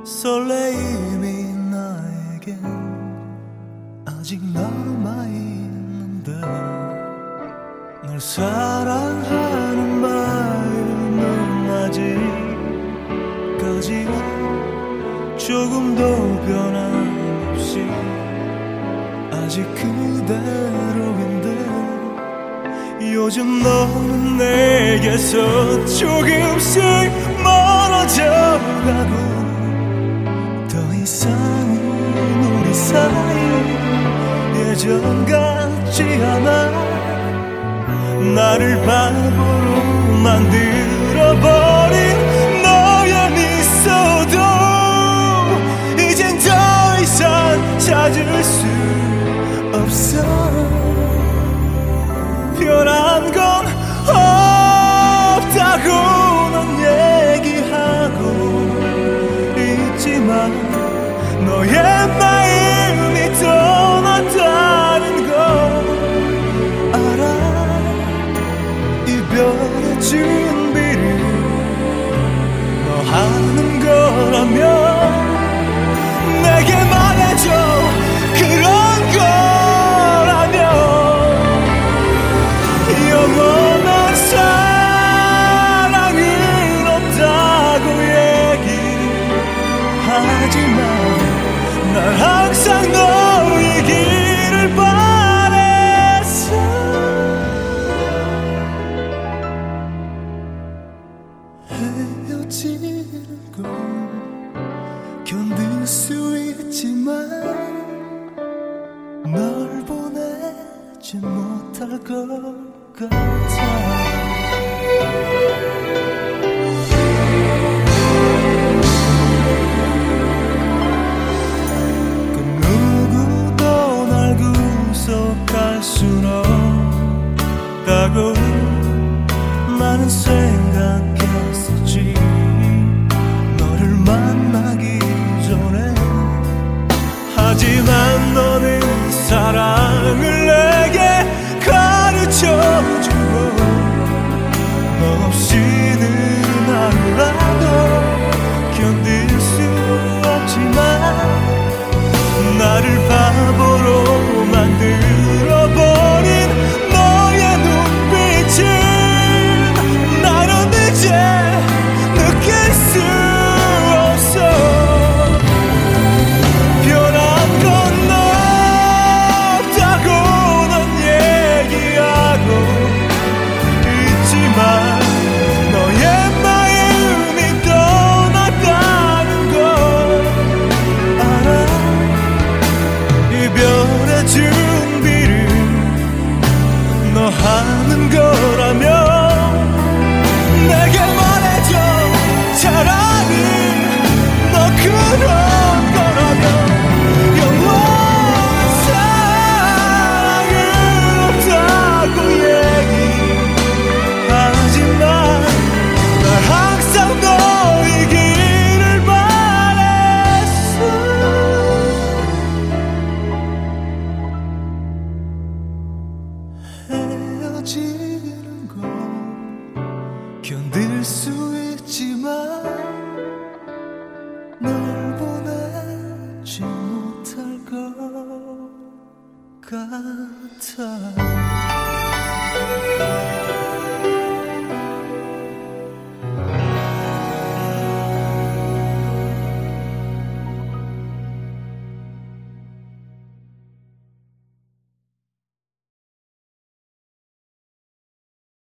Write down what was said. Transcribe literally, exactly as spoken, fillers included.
설레임이 나에겐 아직 남아있는데 널 사랑하는 마음은 아직까지 조금도 변함없이 아직 그대로인데 요즘 너는 내게서 조금씩 멀어져가고 더 이상은 우리 사이 예전 같지 않아 나를 바보로 만들어버린 너의 미소도 이젠 더 이상 찾을 수 없어 변한 건 없다고 넌 얘기하고 있지만 너의 마음이 떠났다는 걸 알아 이별의 준비를 너 하는 거라면 내게 말해줘 그런 거라면 영원한 사랑은 없다고 얘기하지만 날 항상 너 이기를 바랬어 헤어지는 건 견딜 수 있지만 널 보내지 못할 것 같아 그 누구도 날 구속할 순 없다고 나는 생각했었지 너를 만나기 전에 하지만 너는 사랑을 내게 가르쳐주고 너 없이는 하루라도 견딜 수 없지만 나를 바보로 만들어버린 너의 눈빛은 나는 이제 느낄 수 없어 변한 건 없다고 넌 얘기하고 있지만 너의 마음이 떠났다는 걸 알아 이별의 준비를 너 하는 거라면 내게 말해줘 차라리 너 그런 거라면 영원한 사랑은 없다고 얘기하지만 날 항상 너이기를 바랬어 헤어지는 건 견딜 수 있지만 널 보내지 못할 것 같아